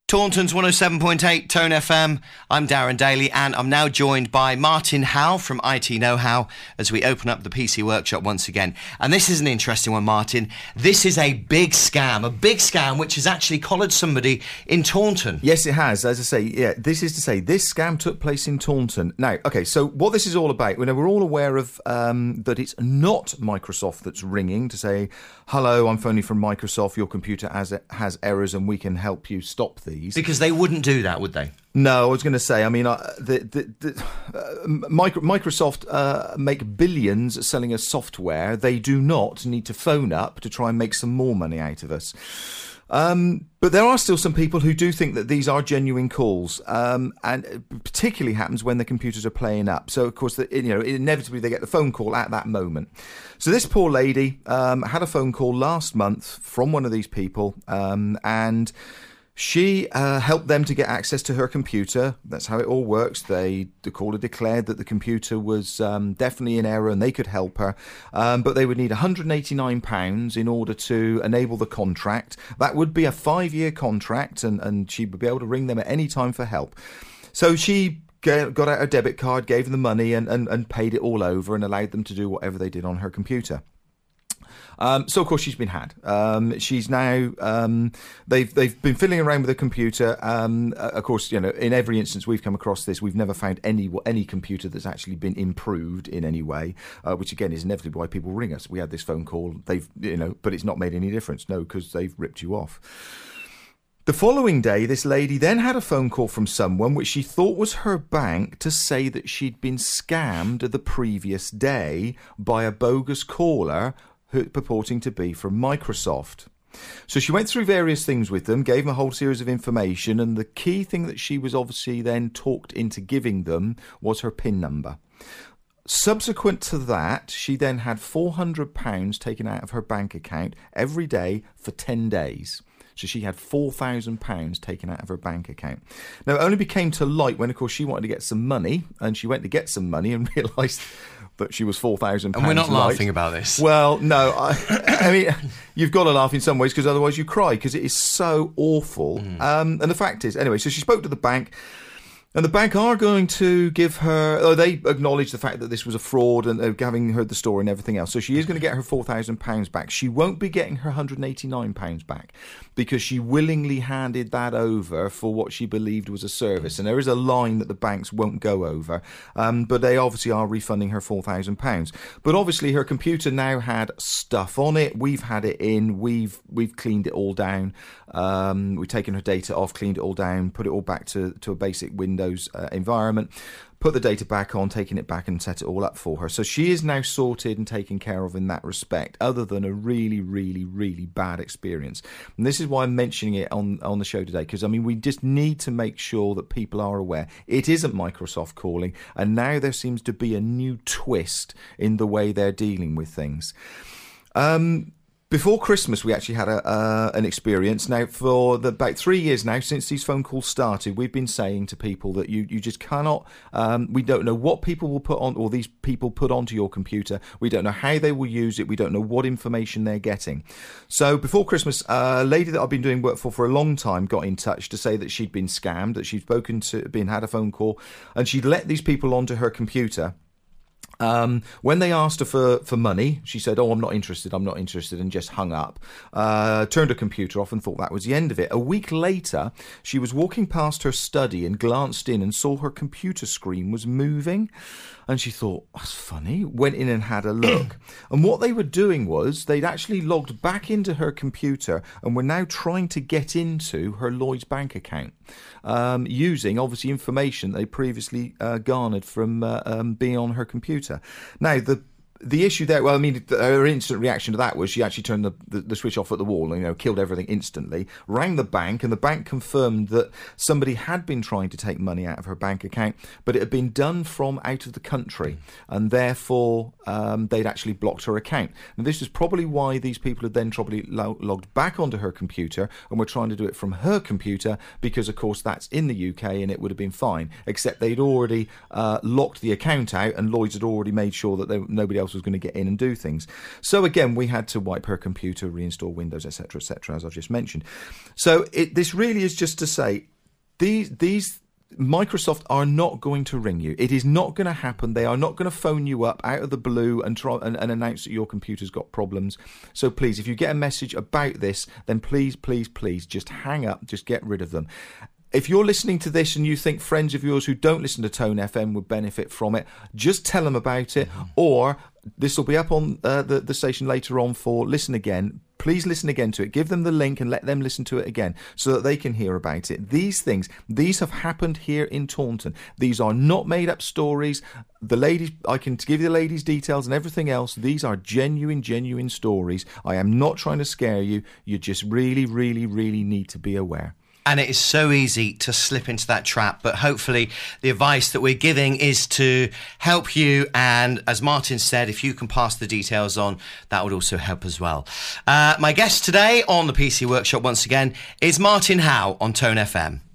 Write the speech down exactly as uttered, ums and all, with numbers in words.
Taunton's one oh seven point eight Tone F M. I'm Darren Daly, and I'm now joined by Martin Howe from I T Know-How as we open up the P C Workshop once again. And this is an interesting one, Martin. This is a big scam, a big scam which has actually collared somebody in Taunton. Yes, it has. As I say, yeah, this is to say this scam took place in Taunton. Now, okay, so what this is all about, you know, we're all aware of um, that it's not Microsoft that's ringing to say, hello, I'm phoning from Microsoft, your computer has, has errors and we can help you stop these. Because they wouldn't do that, would they? No, I was going to say, I mean, uh, the, the, the, uh, micro, Microsoft uh, make billions selling us software. They do not need to phone up to try and make some more money out of us. Um, but there are still some people who do think that these are genuine calls, um, and it particularly happens when the computers are playing up. So, of course, the, you know, inevitably they get the phone call at that moment. So this poor lady um, had a phone call last month from one of these people, um, and she uh, helped them to get access to her computer. That's how it all works. They, the caller declared that the computer was um, definitely in error and they could help her, um, but they would need one hundred eighty-nine pounds in order to enable the contract. That would be a five-year contract, and, and she would be able to ring them at any time for help. So she got out her debit card, gave them the money, and, and, and paid it all over and allowed them to do whatever they did on her computer. Um, so of course she's been had. Um, she's now um, they've they've been fiddling around with the computer. Um, of course, you know, in every instance we've come across this, we've never found any any computer that's actually been improved in any way. Uh, which again is inevitably why people ring us. We had this phone call, they've you know, but it's not made any difference. No, because they've ripped you off. The following day, this lady then had a phone call from someone which she thought was her bank to say that she'd been scammed the previous day by a bogus caller who, purporting to be from Microsoft. So she went through various things with them, gave them a whole series of information, and the key thing that she was obviously then talked into giving them was her PIN number. Subsequent to that, she then had four hundred pounds taken out of her bank account every day for ten days. So she had four thousand pounds taken out of her bank account. Now, it only became to light when, of course, she wanted to get some money, and she went to get some money and realised that she was four thousand pounds. And we're not light. laughing about this. Well, no. I, I mean, you've got to laugh in some ways because otherwise you cry because it is so awful. Mm. Um, and the fact is, anyway, so she spoke to the bank. And the bank are going to give her, oh, they acknowledge the fact that this was a fraud and uh, having heard the story and everything else. So she is going to get her four thousand pounds back. She won't be getting her one hundred eighty-nine pounds back because she willingly handed that over for what she believed was a service. And there is a line that the banks won't go over. Um, but they obviously are refunding her four thousand pounds. But obviously her computer now had stuff on it. We've had it in. We've we've cleaned it all down. Um, we've taken her data off, cleaned it all down, put it all back to, to a basic Windows uh, environment, put the data back on, taken it back and set it all up for her. So she is now sorted and taken care of in that respect, other than a really, really, really bad experience. And this is why I'm mentioning it on, on the show today, because, I mean, we just need to make sure that people are aware. It isn't Microsoft calling, and now there seems to be a new twist in the way they're dealing with things. Um... Before Christmas, we actually had a, uh, an experience. Now, for the, about three years now, since these phone calls started, we've been saying to people that you, you just cannot, um, we don't know what people will put on, or these people put onto your computer. We don't know how they will use it. We don't know what information they're getting. So before Christmas, a lady that I've been doing work for for a long time got in touch to say that she'd been scammed, that she'd spoken to, been had a phone call, and she'd let these people onto her computer. Um, when they asked her for, for money, she said, oh, I'm not interested, I'm not interested, and just hung up, uh, turned her computer off and thought that was the end of it. A week later, she was walking past her study and glanced in and saw her computer screen was moving. And she thought, that's funny, went in and had a look. And what they were doing was they'd actually logged back into her computer and were now trying to get into her Lloyds bank account, um, using, obviously, information they previously uh, garnered from uh, um, being on her computer. Now, the The issue there, well, I mean, her instant reaction to that was she actually turned the, the, the switch off at the wall and, you know, killed everything instantly, rang the bank, and the bank confirmed that somebody had been trying to take money out of her bank account, but it had been done from out of the country, and therefore um, they'd actually blocked her account. And this is probably why these people had then probably lo- logged back onto her computer and were trying to do it from her computer, because, of course, that's in the U K and it would have been fine, except they'd already uh, locked the account out, and Lloyds had already made sure that there, nobody else else was going to get in and do things. So again, we had to wipe her computer, reinstall Windows, et cetera, et cetera, as I've just mentioned. So it, this really is just to say, these these Microsoft are not going to ring you. It is not going to happen. They are not going to phone you up out of the blue and try and, and announce that your computer's got problems. So please, if you get a message about this, then please, please, please just hang up. Just get rid of them. If you're listening to this and you think friends of yours who don't listen to Tone F M would benefit from it, just tell them about it. Mm-hmm. Or this will be up on uh, the, the station later on for Listen Again. Please listen again to it. Give them the link and let them listen to it again so that they can hear about it. These things, these have happened here in Taunton. These are not made-up stories. The ladies, I can give you the ladies' details and everything else. These are genuine, genuine stories. I am not trying to scare you. You just really, really, really need to be aware. And it is so easy to slip into that trap. But hopefully the advice that we're giving is to help you. And as Martin said, if you can pass the details on, that would also help as well. Uh, my guest today on the P C Workshop once again is Martin Howe on Tone F M.